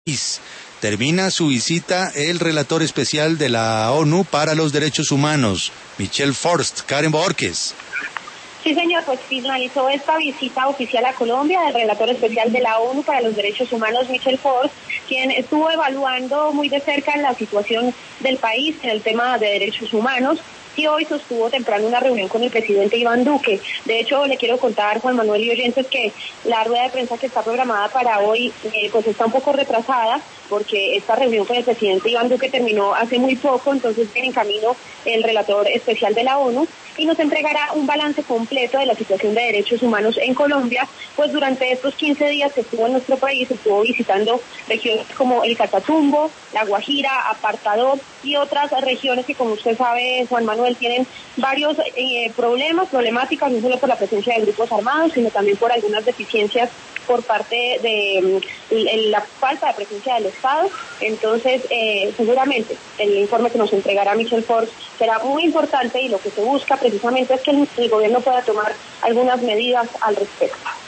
Termina su visita el relator especial de la ONU para los Derechos Humanos, Michel Forst. Karen Borges. Sí, señor, pues finalizó esta visita oficial a Colombia del relator especial de la ONU para los Derechos Humanos, Michel Forst, quien estuvo evaluando muy de cerca la situación del país en el tema de derechos humanos. Y hoy sostuvo temprano una reunión con el presidente Iván Duque. De hecho, le quiero contar, Juan Manuel y oyentes, que la rueda de prensa que está programada para hoy pues está un poco retrasada, porque esta reunión con el presidente Iván Duque terminó hace muy poco, entonces viene en camino el relator especial de la ONU y nos entregará un balance completo de la situación de derechos humanos en Colombia, pues durante estos 15 días que estuvo en nuestro país, estuvo visitando regiones como el Catatumbo, La Guajira, Apartadó y otras regiones que, como usted sabe, Juan Manuel, tienen varios problemáticas, no solo por la presencia de grupos armados, sino también por algunas deficiencias por parte de la falta de presencia del Estado. Entonces, seguramente el informe que nos entregará Michel Forst será muy importante y lo que se busca precisamente es que el gobierno pueda tomar algunas medidas al respecto.